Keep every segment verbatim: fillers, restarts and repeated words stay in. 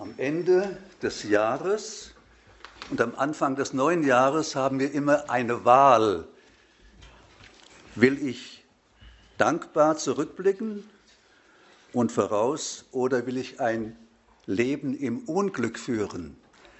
Am Ende des Jahres und am Anfang des neuen Jahres haben wir immer eine Wahl. Will ich dankbar zurückblicken und voraus oder will ich ein Leben im Unglück führen?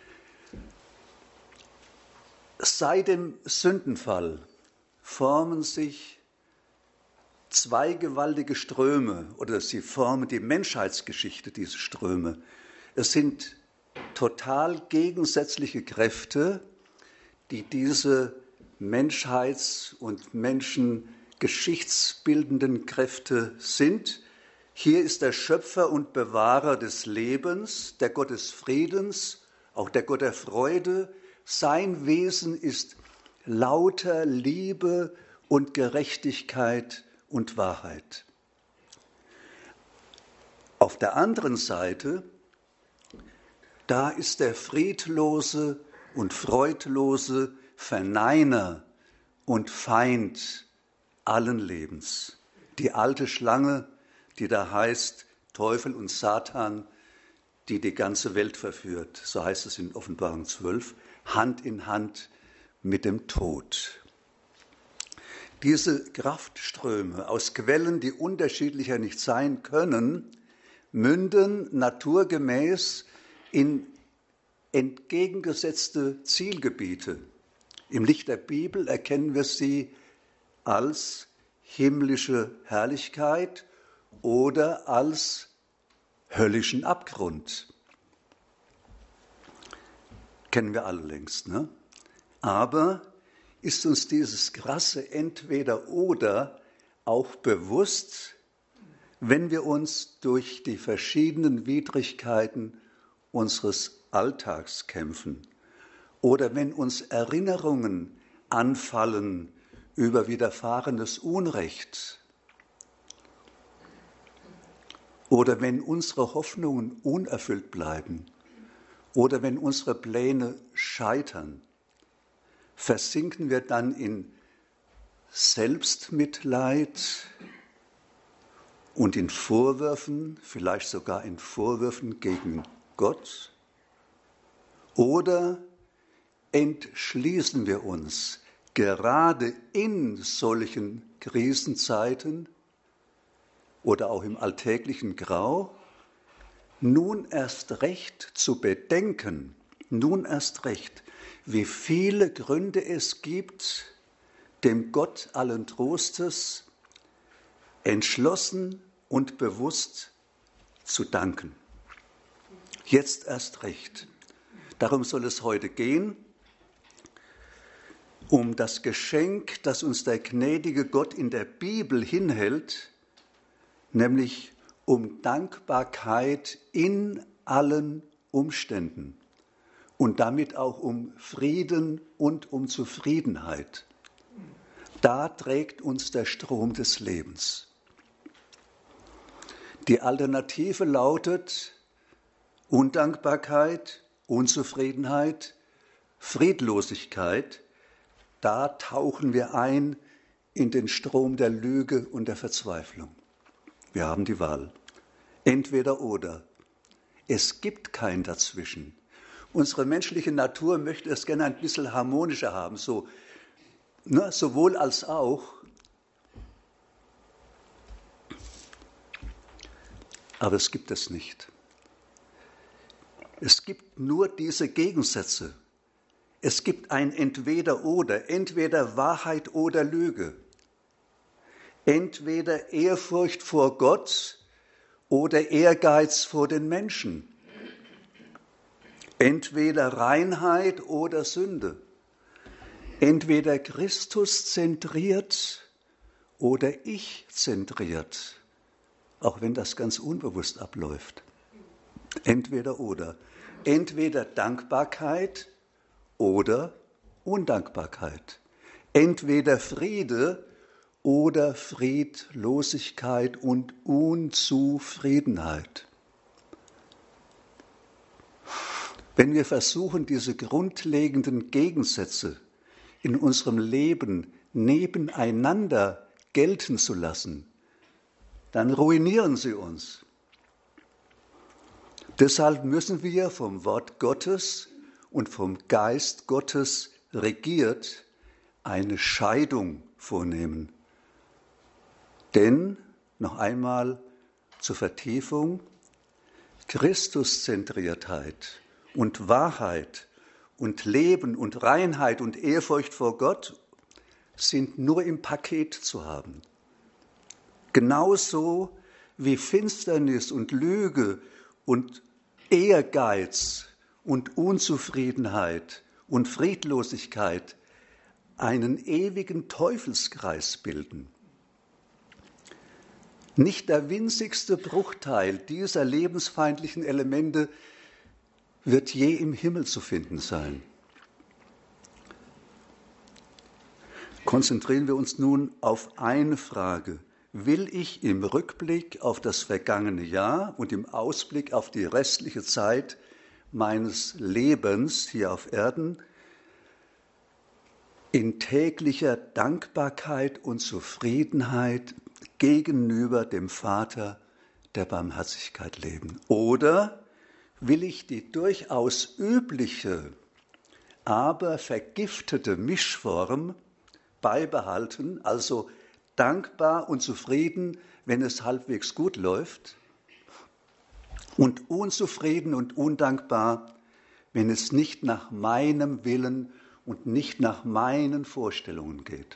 Seit dem Sündenfall formen sich zwei gewaltige Ströme oder sie formen die Menschheitsgeschichte, diese Ströme. Es sind total gegensätzliche Kräfte, die diese Menschheits- und menschengeschichtsbildenden Kräfte sind. Hier ist der Schöpfer und Bewahrer des Lebens, der Gott des Friedens, auch der Gott der Freude. Sein Wesen ist lauter Liebe und Gerechtigkeit und Wahrheit. Auf der anderen Seite, da ist der friedlose und freudlose Verneiner und Feind allen Lebens. Die alte Schlange, die da heißt Teufel und Satan, die die ganze Welt verführt. So heißt es in Offenbarung zwölf, Hand in Hand mit dem Tod. Diese Kraftströme aus Quellen, die unterschiedlicher nicht sein können, münden naturgemäß in entgegengesetzte Zielgebiete. Im Licht der Bibel erkennen wir sie als himmlische Herrlichkeit oder als höllischen Abgrund. Kennen wir alle längst, ne? Aber ist uns dieses krasse Entweder-Oder auch bewusst, wenn wir uns durch die verschiedenen Widrigkeiten unseres Alltags kämpfen oder wenn uns Erinnerungen anfallen über widerfahrenes Unrecht oder wenn unsere Hoffnungen unerfüllt bleiben oder wenn unsere Pläne scheitern, versinken wir dann in Selbstmitleid und in Vorwürfen, vielleicht sogar in Vorwürfen gegen Gott? Oder entschließen wir uns gerade in solchen Krisenzeiten oder auch im alltäglichen Grau nun erst recht zu bedenken, nun erst recht, wie viele Gründe es gibt, dem Gott allen Trostes entschlossen und bewusst zu danken. Jetzt erst recht. Darum soll es heute gehen, um das Geschenk, das uns der gnädige Gott in der Bibel hinhält, nämlich um Dankbarkeit in allen Umständen und damit auch um Frieden und um Zufriedenheit. Da trägt uns der Strom des Lebens. Die Alternative lautet Undankbarkeit, Unzufriedenheit, Friedlosigkeit. Da tauchen wir ein in den Strom der Lüge und der Verzweiflung. Wir haben die Wahl. Entweder oder. Es gibt kein Dazwischen. Unsere menschliche Natur möchte es gerne ein bisschen harmonischer haben, so, ne, sowohl als auch. Aber es gibt es nicht. Es gibt nur diese Gegensätze. Es gibt ein Entweder-Oder, entweder Wahrheit oder Lüge. Entweder Ehrfurcht vor Gott oder Ehrgeiz vor den Menschen. Entweder Reinheit oder Sünde. Entweder Christus zentriert oder ich zentriert, auch wenn das ganz unbewusst abläuft. Entweder oder. Entweder Dankbarkeit oder Undankbarkeit. Entweder Friede oder Friedlosigkeit und Unzufriedenheit. Wenn wir versuchen, diese grundlegenden Gegensätze in unserem Leben nebeneinander gelten zu lassen, dann ruinieren sie uns. Deshalb müssen wir vom Wort Gottes und vom Geist Gottes regiert eine Scheidung vornehmen. Denn, noch einmal zur Vertiefung, Christuszentriertheit und Wahrheit und Leben und Reinheit und Ehrfurcht vor Gott sind nur im Paket zu haben. Genauso wie Finsternis und Lüge und Ehrgeiz und Unzufriedenheit und Friedlosigkeit einen ewigen Teufelskreis bilden. Nicht der winzigste Bruchteil dieser lebensfeindlichen Elemente wird je im Himmel zu finden sein. Konzentrieren wir uns nun auf eine Frage. Will ich im Rückblick auf das vergangene Jahr und im Ausblick auf die restliche Zeit meines Lebens hier auf Erden in täglicher Dankbarkeit und Zufriedenheit gegenüber dem Vater der Barmherzigkeit leben? Oder will ich die durchaus übliche, aber vergiftete Mischform beibehalten, also dankbar und zufrieden, wenn es halbwegs gut läuft, und unzufrieden und undankbar, wenn es nicht nach meinem Willen und nicht nach meinen Vorstellungen geht?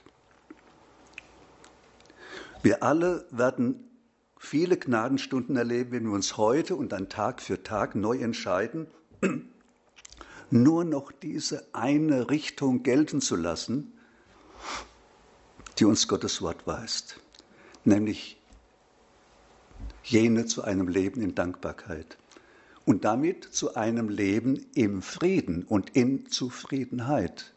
Wir alle werden viele Gnadenstunden erleben, wenn wir uns heute und dann Tag für Tag neu entscheiden, nur noch diese eine Richtung gelten zu lassen, die uns Gottes Wort weist, nämlich jene zu einem Leben in Dankbarkeit und damit zu einem Leben im Frieden und in Zufriedenheit.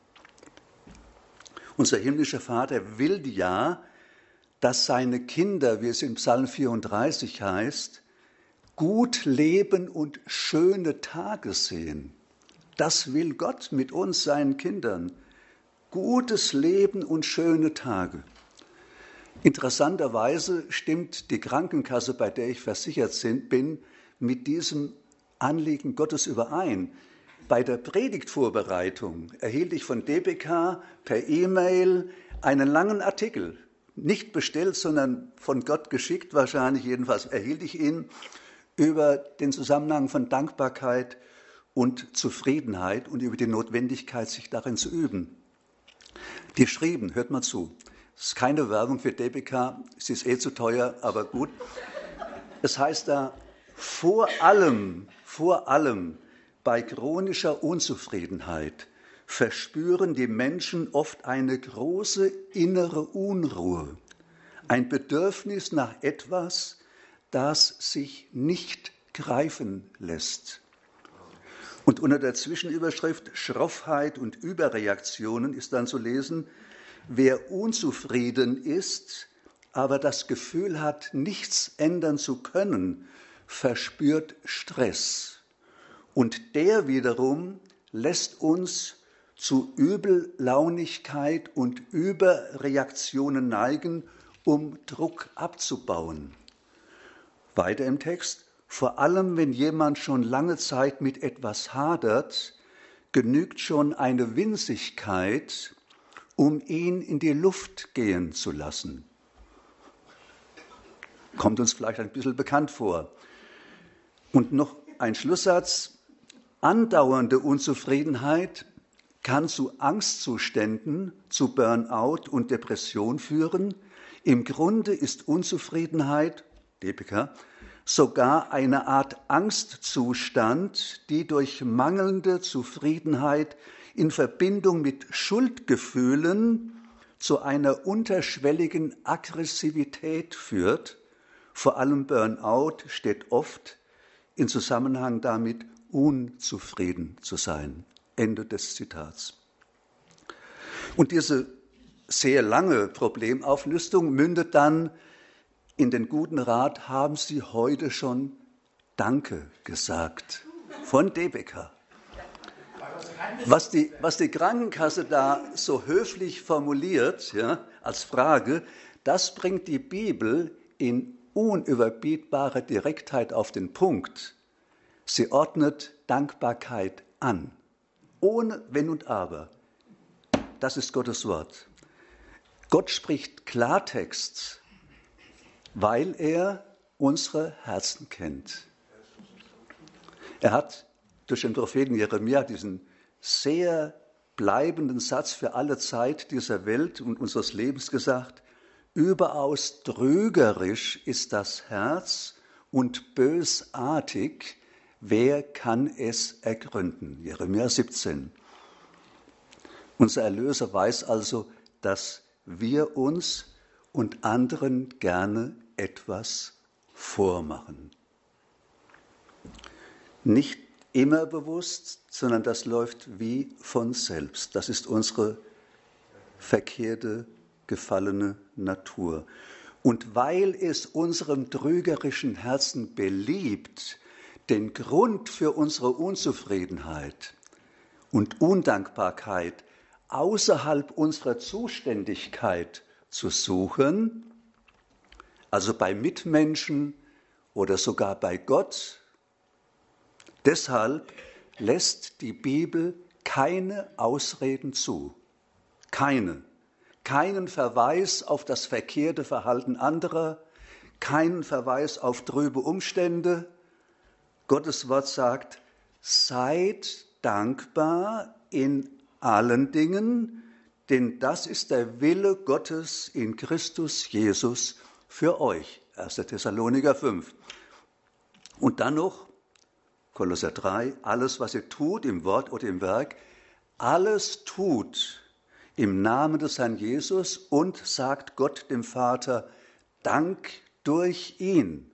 Unser himmlischer Vater will ja, dass seine Kinder, wie es im Psalm vierunddreißig heißt, gut leben und schöne Tage sehen. Das will Gott mit uns, seinen Kindern. Gutes Leben und schöne Tage. Interessanterweise stimmt die Krankenkasse, bei der ich versichert bin, mit diesem Anliegen Gottes überein. Bei der Predigtvorbereitung erhielt ich von D B K per E-Mail einen langen Artikel, nicht bestellt, sondern von Gott geschickt, wahrscheinlich jedenfalls erhielt ich ihn, über den Zusammenhang von Dankbarkeit und Zufriedenheit und über die Notwendigkeit, sich darin zu üben. Die schrieben, hört mal zu, es ist keine Werbung für D B K, es ist eh zu teuer, aber gut. Es heißt da, vor allem, vor allem bei chronischer Unzufriedenheit verspüren die Menschen oft eine große innere Unruhe, ein Bedürfnis nach etwas, das sich nicht greifen lässt. Und unter der Zwischenüberschrift Schroffheit und Überreaktionen ist dann zu lesen, wer unzufrieden ist, aber das Gefühl hat, nichts ändern zu können, verspürt Stress. Und der wiederum lässt uns zu Übellaunigkeit und Überreaktionen neigen, um Druck abzubauen. Weiter im Text, vor allem wenn jemand schon lange Zeit mit etwas hadert, genügt schon eine Winzigkeit, um ihn in die Luft gehen zu lassen. Kommt uns vielleicht ein bisschen bekannt vor. Und noch ein Schlusssatz. Andauernde Unzufriedenheit kann zu Angstzuständen, zu Burnout und Depression führen. Im Grunde ist Unzufriedenheit, D B K, sogar eine Art Angstzustand, die durch mangelnde Zufriedenheit in Verbindung mit Schuldgefühlen zu einer unterschwelligen Aggressivität führt. Vor allem Burnout steht oft in Zusammenhang damit, unzufrieden zu sein. Ende des Zitats. Und diese sehr lange Problemauflistung mündet dann in den guten Rat, haben Sie heute schon Danke gesagt von D B K. Was die, was die Krankenkasse da so höflich formuliert, ja, als Frage, das bringt die Bibel in unüberbietbarer Direktheit auf den Punkt. Sie ordnet Dankbarkeit an, ohne Wenn und Aber. Das ist Gottes Wort. Gott spricht Klartext, weil er unsere Herzen kennt. Er hat durch den Propheten Jeremia diesen sehr bleibenden Satz für alle Zeit dieser Welt und unseres Lebens gesagt: Überaus trügerisch ist das Herz und bösartig, wer kann es ergründen? Jeremia siebzehn. Unser Erlöser weiß also, dass wir uns und anderen gerne etwas vormachen. Nicht immer bewusst, sondern das läuft wie von selbst. Das ist unsere verkehrte, gefallene Natur. Und weil es unserem trügerischen Herzen beliebt, den Grund für unsere Unzufriedenheit und Undankbarkeit außerhalb unserer Zuständigkeit zu suchen, also bei Mitmenschen oder sogar bei Gott, deshalb lässt die Bibel keine Ausreden zu, keine, keinen Verweis auf das verkehrte Verhalten anderer, keinen Verweis auf trübe Umstände. Gottes Wort sagt: Seid dankbar in allen Dingen, denn das ist der Wille Gottes in Christus Jesus für euch. erster Thessaloniker fünf. Und dann noch Kolosser drei, alles, was ihr tut, im Wort oder im Werk, alles tut im Namen des Herrn Jesus und sagt Gott dem Vater Dank durch ihn.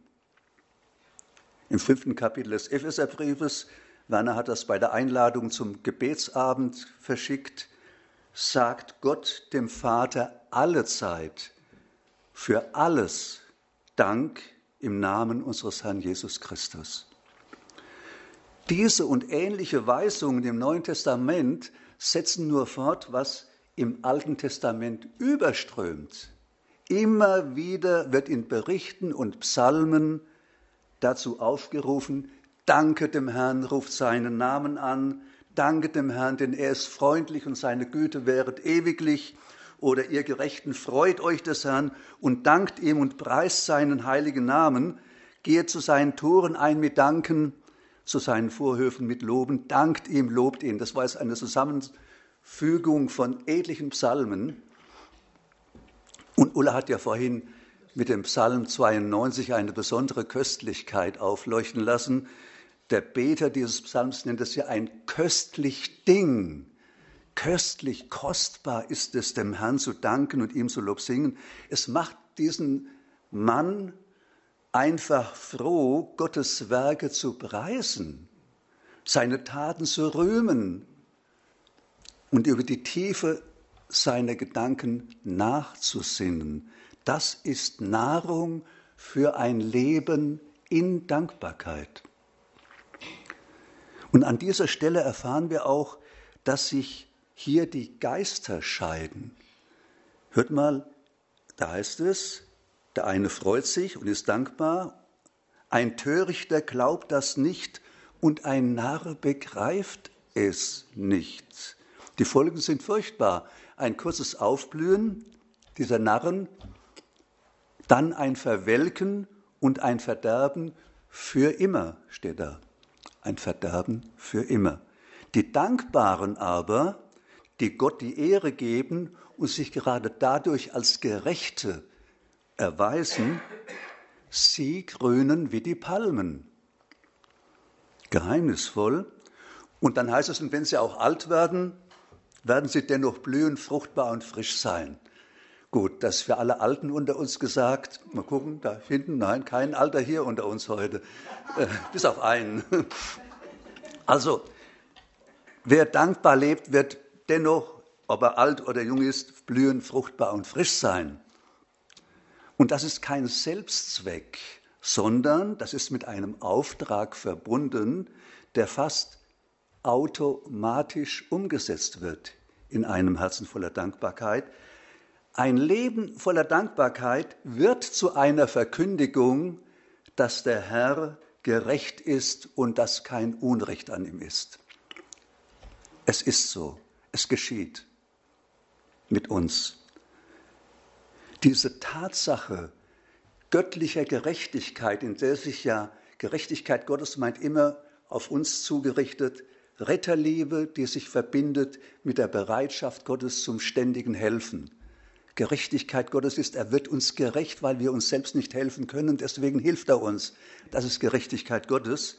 Im fünften Kapitel des Epheserbriefes, Werner hat das bei der Einladung zum Gebetsabend verschickt, sagt Gott dem Vater allezeit für alles Dank im Namen unseres Herrn Jesus Christus. Diese und ähnliche Weisungen im Neuen Testament setzen nur fort, was im Alten Testament überströmt. Immer wieder wird in Berichten und Psalmen dazu aufgerufen: Danket dem Herrn, ruft seinen Namen an, danket dem Herrn, denn er ist freundlich und seine Güte währet ewiglich. Oder ihr Gerechten, freut euch des Herrn und dankt ihm und preist seinen heiligen Namen. Geht zu seinen Toren ein mit Danken, zu seinen Vorhöfen mit Loben, dankt ihm, lobt ihn. Das war jetzt eine Zusammenfügung von etlichen Psalmen. Und Ulla hat ja vorhin mit dem Psalm zweiundneunzig eine besondere Köstlichkeit aufleuchten lassen. Der Beter dieses Psalms nennt es ja ein köstlich Ding. Köstlich, kostbar ist es, dem Herrn zu danken und ihm zu Lob singen. Es macht diesen Mann einfach froh, Gottes Werke zu preisen, seine Taten zu rühmen und über die Tiefe seiner Gedanken nachzusinnen. Das ist Nahrung für ein Leben in Dankbarkeit. Und an dieser Stelle erfahren wir auch, dass sich hier die Geister scheiden. Hört mal, da heißt es, der eine freut sich und ist dankbar, ein Törichter glaubt das nicht und ein Narr begreift es nicht. Die Folgen sind furchtbar. Ein kurzes Aufblühen dieser Narren, dann ein Verwelken und ein Verderben für immer, steht da. Ein Verderben für immer. Die Dankbaren aber, die Gott die Ehre geben und sich gerade dadurch als Gerechte erweisen, sie grünen wie die Palmen. Geheimnisvoll. Und dann heißt es, und wenn sie auch alt werden, werden sie dennoch blühen, fruchtbar und frisch sein. Gut, das ist für alle Alten unter uns gesagt. Mal gucken, da hinten, nein, kein Alter hier unter uns heute, äh, bis auf einen. Also, wer dankbar lebt, wird dennoch, ob er alt oder jung ist, blühen, fruchtbar und frisch sein. Und das ist kein Selbstzweck, sondern das ist mit einem Auftrag verbunden, der fast automatisch umgesetzt wird in einem Herzen voller Dankbarkeit. Ein Leben voller Dankbarkeit wird zu einer Verkündigung, dass der Herr gerecht ist und dass kein Unrecht an ihm ist. Es ist so, es geschieht mit uns. Diese Tatsache göttlicher Gerechtigkeit, in der sich ja Gerechtigkeit Gottes meint immer auf uns zugerichtet, Retterliebe, die sich verbindet mit der Bereitschaft Gottes zum ständigen Helfen. Gerechtigkeit Gottes ist, er wird uns gerecht, weil wir uns selbst nicht helfen können, deswegen hilft er uns. Das ist Gerechtigkeit Gottes.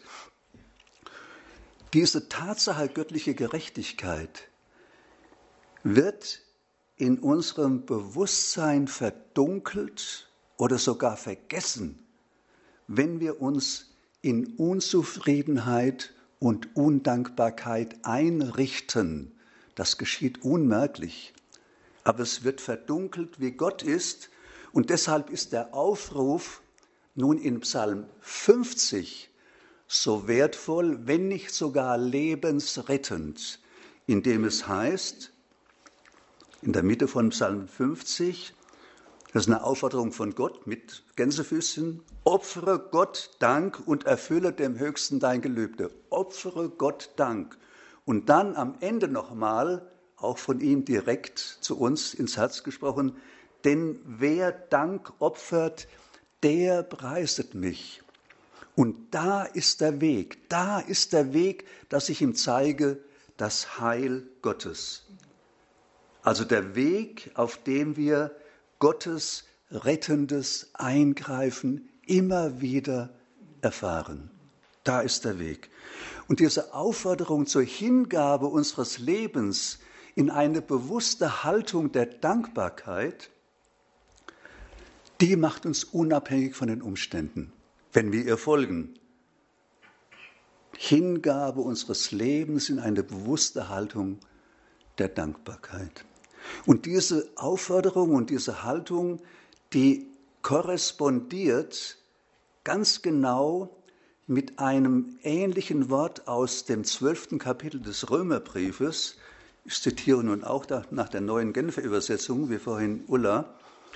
Diese Tatsache göttliche Gerechtigkeit wird in unserem Bewusstsein verdunkelt oder sogar vergessen, wenn wir uns in Unzufriedenheit und Undankbarkeit einrichten. Das geschieht unmerklich, aber es wird verdunkelt, wie Gott ist. Und deshalb ist der Aufruf nun in Psalm fünfzig so wertvoll, wenn nicht sogar lebensrettend, indem es heißt, in der Mitte von Psalm fünfzig, das ist eine Aufforderung von Gott mit Gänsefüßchen, opfere Gott Dank und erfülle dem Höchsten dein Gelübde. Opfere Gott Dank. Und dann am Ende nochmal, auch von ihm direkt zu uns ins Herz gesprochen, denn wer Dank opfert, der preiset mich. Und da ist der Weg, da ist der Weg, dass ich ihm zeige, das Heil Gottes. Also der Weg, auf dem wir Gottes rettendes Eingreifen immer wieder erfahren. Da ist der Weg. Und diese Aufforderung zur Hingabe unseres Lebens in eine bewusste Haltung der Dankbarkeit, die macht uns unabhängig von den Umständen, wenn wir ihr folgen. Hingabe unseres Lebens in eine bewusste Haltung der Dankbarkeit. Und diese Aufforderung und diese Haltung, die korrespondiert ganz genau mit einem ähnlichen Wort aus dem zwölften Kapitel des Römerbriefes. Ich zitiere nun auch nach der neuen Genfer Übersetzung, wie vorhin Ulla.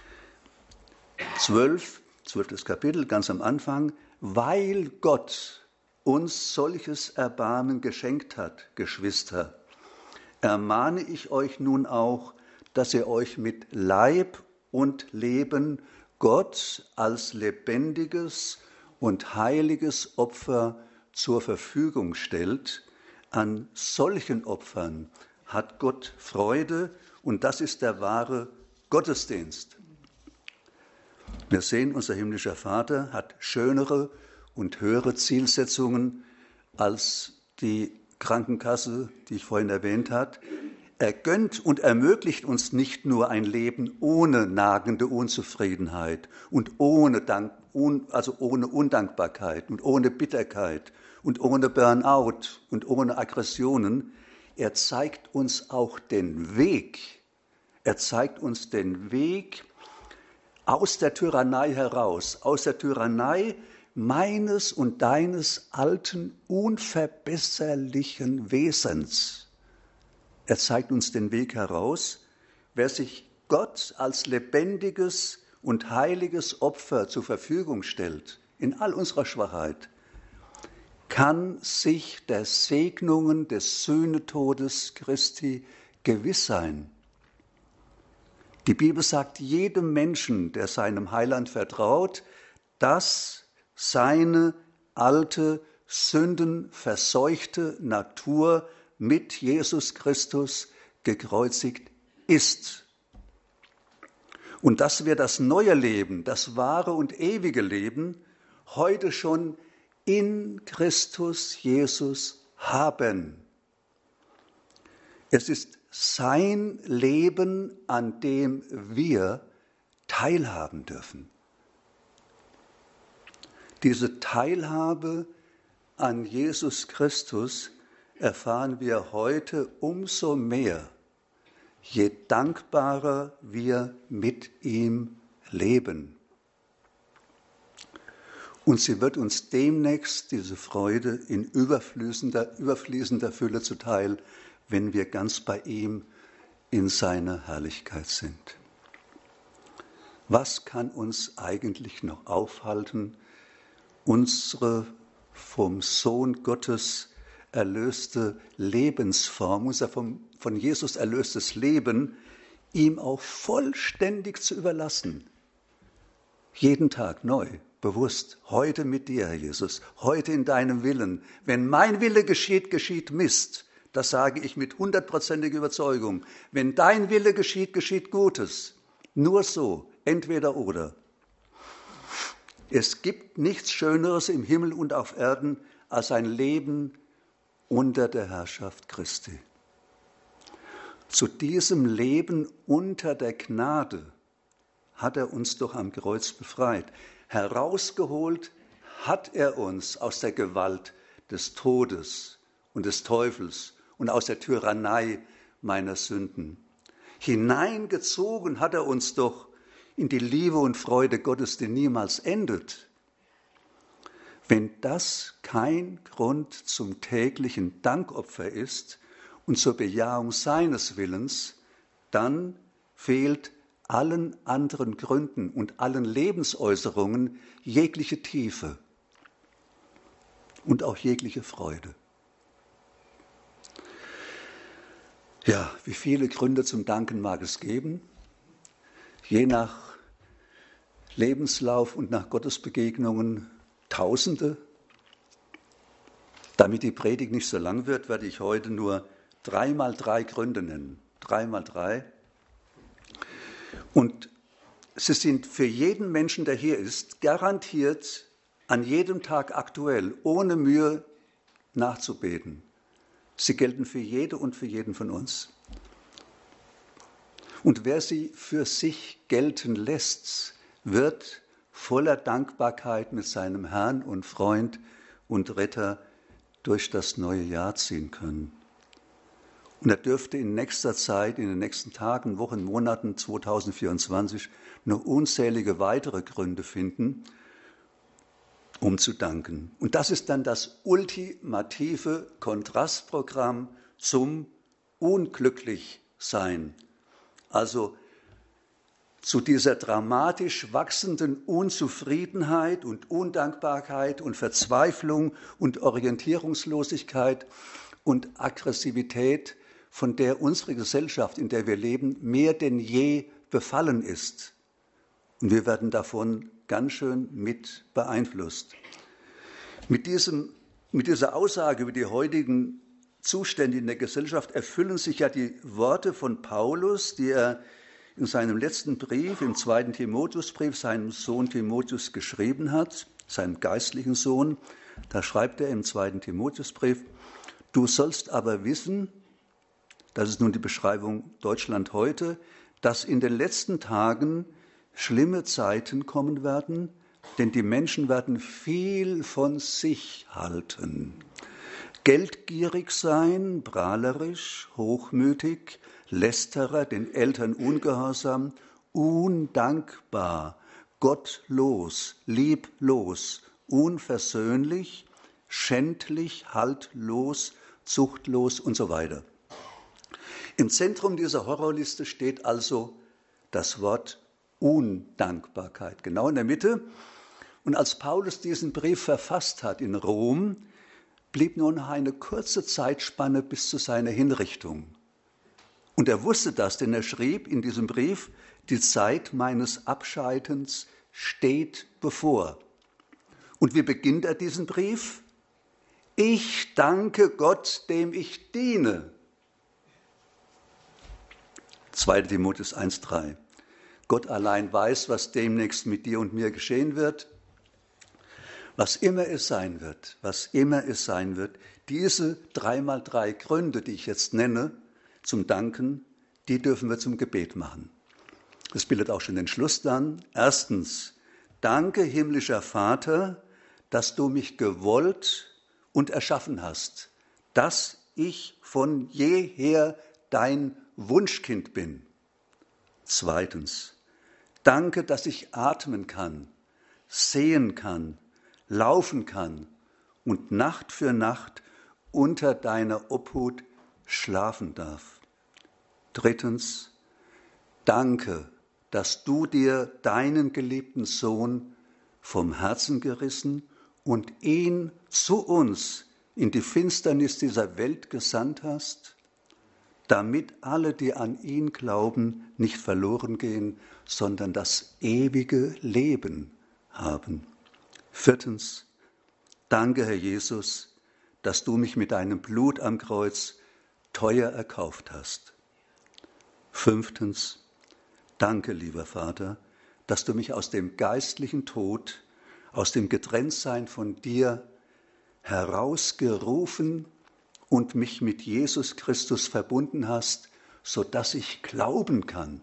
zwölf, zwölftes Kapitel, ganz am Anfang. Weil Gott uns solches Erbarmen geschenkt hat, Geschwister, ermahne ich euch nun auch, dass ihr euch mit Leib und Leben Gott als lebendiges und heiliges Opfer zur Verfügung stellt. An solchen Opfern hat Gott Freude und das ist der wahre Gottesdienst. Wir sehen, unser himmlischer Vater hat schönere und höhere Zielsetzungen als die Krankenkasse, die ich vorhin erwähnt habe. Er gönnt und ermöglicht uns nicht nur ein Leben ohne nagende Unzufriedenheit und ohne, Dank, also ohne Undankbarkeit und ohne Bitterkeit und ohne Burnout und ohne Aggressionen. Er zeigt uns auch den Weg. Er zeigt uns den Weg aus der Tyrannei heraus, aus der Tyrannei meines und deines alten, unverbesserlichen Wesens. Er zeigt uns den Weg heraus. Wer sich Gott als lebendiges und heiliges Opfer zur Verfügung stellt, in all unserer Schwachheit, kann sich der Segnungen des Sühnetodes Christi gewiss sein. Die Bibel sagt jedem Menschen, der seinem Heiland vertraut, dass seine alte, sündenverseuchte Natur mit Jesus Christus gekreuzigt ist. Und dass wir das neue Leben, das wahre und ewige Leben heute schon in Christus Jesus haben. Es ist sein Leben, an dem wir teilhaben dürfen. Diese Teilhabe an Jesus Christus erfahren wir heute umso mehr, je dankbarer wir mit ihm leben. Und sie wird uns demnächst diese Freude in überfließender, überfließender Fülle zuteil, wenn wir ganz bei ihm in seiner Herrlichkeit sind. Was kann uns eigentlich noch aufhalten, unsere vom Sohn Gottes erlöste Lebensform, unser vom, von Jesus erlöstes Leben, ihm auch vollständig zu überlassen. Jeden Tag neu, bewusst, heute mit dir, Herr Jesus, heute in deinem Willen. Wenn mein Wille geschieht, geschieht Mist. Das sage ich mit hundertprozentiger Überzeugung. Wenn dein Wille geschieht, geschieht Gutes. Nur so, entweder oder. Es gibt nichts Schöneres im Himmel und auf Erden als ein Leben unter der Herrschaft Christi. Zu diesem Leben unter der Gnade hat er uns doch am Kreuz befreit. Herausgeholt hat er uns aus der Gewalt des Todes und des Teufels und aus der Tyrannei meiner Sünden. Hineingezogen hat er uns doch in die Liebe und Freude Gottes, die niemals endet. Wenn das kein Grund zum täglichen Dankopfer ist und zur Bejahung seines Willens, dann fehlt allen anderen Gründen und allen Lebensäußerungen jegliche Tiefe und auch jegliche Freude. Ja, wie viele Gründe zum Danken mag es geben? Je nach Lebenslauf und nach Gottesbegegnungen Tausende. Damit die Predigt nicht so lang wird, werde ich heute nur dreimal drei Gründe nennen. Dreimal drei. Und sie sind für jeden Menschen, der hier ist, garantiert an jedem Tag aktuell, ohne Mühe nachzubeten. Sie gelten für jede und für jeden von uns. Und wer sie für sich gelten lässt, wird voller Dankbarkeit mit seinem Herrn und Freund und Retter durch das neue Jahr ziehen können. Und er dürfte in nächster Zeit, in den nächsten Tagen, Wochen, Monaten zweitausendvierundzwanzig noch unzählige weitere Gründe finden, um zu danken. Und das ist dann das ultimative Kontrastprogramm zum Unglücklichsein. Also zu dieser dramatisch wachsenden Unzufriedenheit und Undankbarkeit und Verzweiflung und Orientierungslosigkeit und Aggressivität, von der unsere Gesellschaft, in der wir leben, mehr denn je befallen ist. Und wir werden davon ganz schön mit beeinflusst. Mit, diesem, mit dieser Aussage über die heutigen Zustände in der Gesellschaft erfüllen sich ja die Worte von Paulus, die er in seinem letzten Brief, im zweiten Timotheusbrief, seinem Sohn Timotheus geschrieben hat, seinem geistlichen Sohn. Da schreibt er im zweiten Timotheusbrief: Du sollst aber wissen, das ist nun die Beschreibung Deutschland heute, dass in den letzten Tagen schlimme Zeiten kommen werden, denn die Menschen werden viel von sich halten, geldgierig sein, prahlerisch, hochmütig, Lästerer, den Eltern ungehorsam, undankbar, gottlos, lieblos, unversöhnlich, schändlich, haltlos, zuchtlos und so weiter. Im Zentrum dieser Horrorliste steht also das Wort Undankbarkeit, genau in der Mitte. Und als Paulus diesen Brief verfasst hat in Rom, blieb nur noch eine kurze Zeitspanne bis zu seiner Hinrichtung. Und er wusste das, denn er schrieb in diesem Brief: Die Zeit meines Abscheidens steht bevor. Und wie beginnt er diesen Brief? Ich danke Gott, dem ich diene. zweiter Timotheus eins drei. Gott allein weiß, was demnächst mit dir und mir geschehen wird. Was immer es sein wird, was immer es sein wird, diese dreimal drei Gründe, die ich jetzt nenne, zum Danken, die dürfen wir zum Gebet machen. Das bildet auch schon den Schluss dann. Erstens, danke, himmlischer Vater, dass du mich gewollt und erschaffen hast, dass ich von jeher dein Wunschkind bin. Zweitens, danke, dass ich atmen kann, sehen kann, laufen kann und Nacht für Nacht unter deiner Obhut schlafen darf. Drittens, danke, dass du dir deinen geliebten Sohn vom Herzen gerissen und ihn zu uns in die Finsternis dieser Welt gesandt hast, damit alle, die an ihn glauben, nicht verloren gehen, sondern das ewige Leben haben. Viertens, danke, Herr Jesus, dass du mich mit deinem Blut am Kreuz teuer erkauft hast. Fünftens, danke, lieber Vater, dass du mich aus dem geistlichen Tod, aus dem Getrenntsein von dir herausgerufen und mich mit Jesus Christus verbunden hast, sodass ich glauben kann.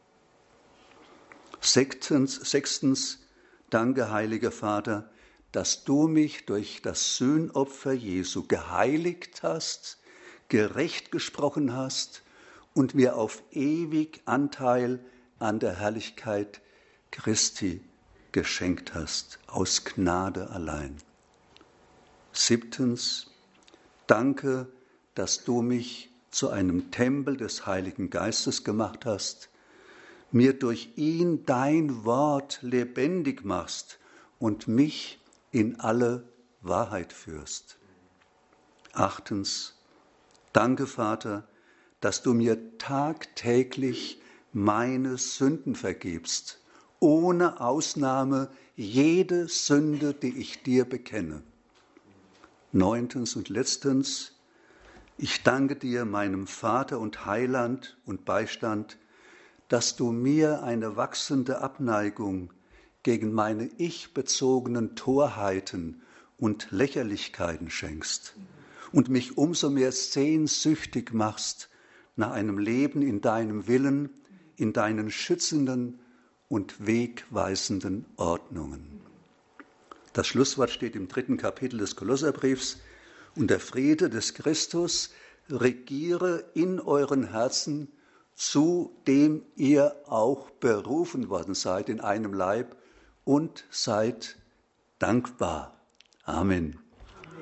Sechstens, sechstens, danke, heiliger Vater, dass du mich durch das Sühnopfer Jesu geheiligt hast, gerecht gesprochen hast und mir auf ewig Anteil an der Herrlichkeit Christi geschenkt hast, aus Gnade allein. Siebtens, danke, dass du mich zu einem Tempel des Heiligen Geistes gemacht hast, mir durch ihn dein Wort lebendig machst und mich in alle Wahrheit führst. Achtens, danke, Vater, dass du mir tagtäglich meine Sünden vergibst, ohne Ausnahme jede Sünde, die ich dir bekenne. Neuntens und letztens, ich danke dir, meinem Vater und Heiland und Beistand, dass du mir eine wachsende Abneigung gegen meine ich-bezogenen Torheiten und Lächerlichkeiten schenkst und mich umso mehr sehnsüchtig machst nach einem Leben in deinem Willen, in deinen schützenden und wegweisenden Ordnungen. Das Schlusswort steht im dritten Kapitel des Kolosserbriefs. Und der Friede des Christus regiere in euren Herzen, zu dem ihr auch berufen worden seid in einem Leib, und seid dankbar. Amen.